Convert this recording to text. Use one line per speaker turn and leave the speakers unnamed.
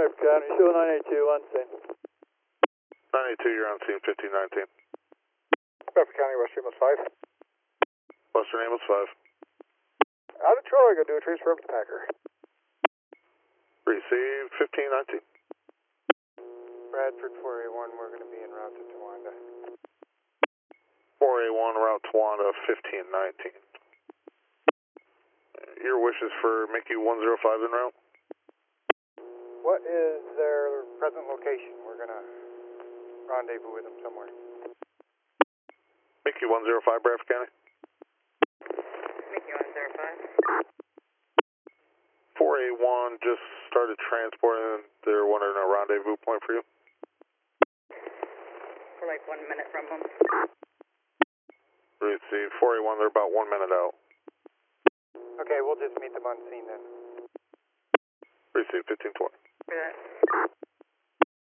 County, show 982 on scene.
982, you're on scene 1519.
Bedford County, Western Amos 5.
Western Amos 5.
Out of Troy, go do a transfer up to Packer.
Received 1519.
Bradford 4A1, we're going to be en route to Towanda.
4A1, route Towanda, 1519. Your wishes for Mickey 105 en route?
What is their present location? We're going to rendezvous with them somewhere.
Mickey 105, Bradford County.
Mickey 105.
4A1 just started transporting. They're wanting a rendezvous point for you.
We're like 1 minute from them.
Received 4A1, they're about 1 minute out.
Okay, we'll just meet them on scene then.
Received 1520.